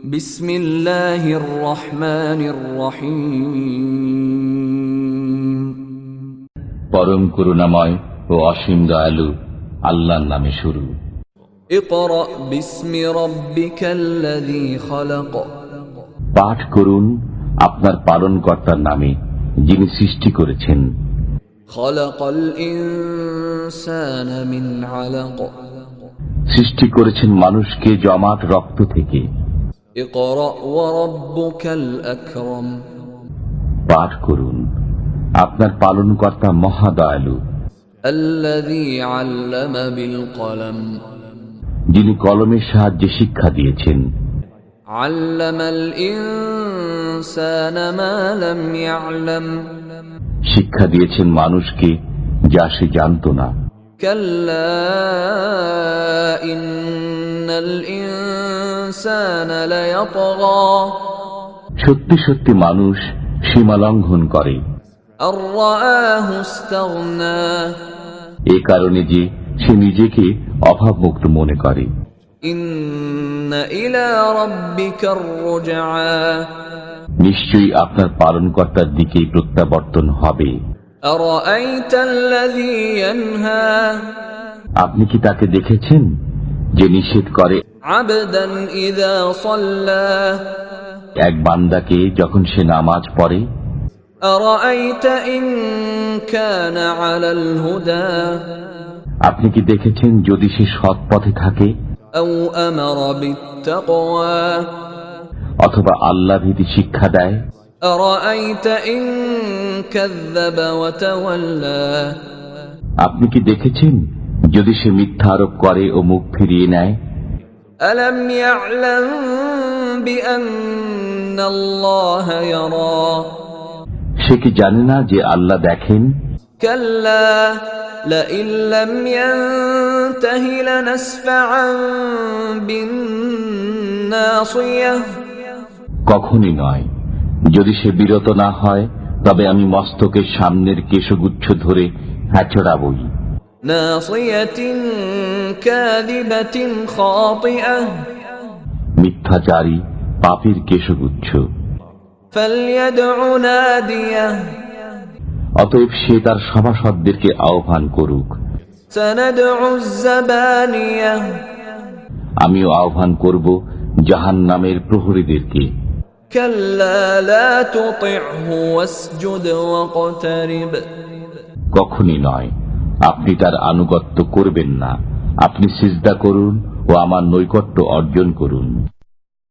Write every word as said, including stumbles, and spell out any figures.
বিসমিল্লাহির রহমানির রহিম। পরম করুণাময় ও অসীম দয়ালু আল্লাহর নামে শুরু। ইকরা বিসমি রাব্বিকাল্লাযী খালাক। পাঠ করুন আপনার পালনকর্তার নামে, যিনি সৃষ্টি করেছেন। খালাকাল ইনসানা মিন আলাক। সৃষ্টি করেছেন মানুষকে জমাট রক্ত থেকে। ইকরা ওয়া রাব্বুকাল আকরাম। পাঠ করুন আপনার পালনকর্তা মহা দয়ালু, আল্লাযী আল্লামা বিল কলম। যিনি কলমের সাহায্যে শিক্ষা দিয়েছেন। আল্লামাল ইনসানা মা লাম ইয়ালাম। শিক্ষা দিয়েছেন মানুষকে যা সে জানত না। কাল্লা ইন্নাল ইনসানা লায়াতগা। সত্যি সত্যি মানুষ সীমা লঙ্ঘন করে, আর রাআহু ইসতাগনা। এ কারণে যে সে নিজেকে অভাবমুক্ত মনে করে। ইন্না ইলা রাব্বিকার রুজআ। নিশ্চয়ই আপনার পালনকর্তার দিকেই প্রত্যাবর্তন হবে। আরাআইতাল্লাযী ইয়ানহা। আপনি কি তাকে দেখেছেন যে নিষেধ করে আবদান ইযা সাল্লা। এক বান্দাকে যখন সে নামাজ পড়ে? আরাআইতা ইন কানা আলাল হুদা। আপনি কি দেখেছেন যদি সে সৎ পথে থাকে আও আমারা বিত্তাকওয়া। অথবা আল্লাহ ভীতি শিক্ষা দেয়? আরাআইতা ইন কাযযাবা ওয়া তাওয়াল্লা। আপনি কি দেখেছেন যদি সে মিথ্যা আরোপ করে ও মুখ ফিরিয়ে নেয়? আলাম ইয়ালাম বিআন্নাল্লাহা ইয়ারা। সে কি জানে না যে আল্লাহ দেখেন? কাল্লা লাইন লাম ইয়ানতাহি লানাসফাআন বিন্নাসিয়াহ। কখনই নয়, যদি সে বিরত না হয় তবে আমি মস্তকের সামনের কেশগুচ্ছ ধরে হ্যাচড়াবই। নাসিয়াতিন কাযিবাতিন খাতিআহ। মিথ্যাচারী পাপীর কেশগুচ্ছ। ফালইয়াদউ নাদিয়াহ। অতএব সে তার সভাসদদেরকে আহ্বান করুক। সানাদউ যাবানিয়াহ। আমিও আহ্বান করব জাহান্নামের প্রহরীদেরকে। কাল্লা লা তুতি'হু ওয়াসজুদ ওয়াকতারিব। কখনই নয়, আপনি তার আনুগত্য করবেন না, আপনি সিজদা করুন ও আমার নৈকট্য অর্জন করুন।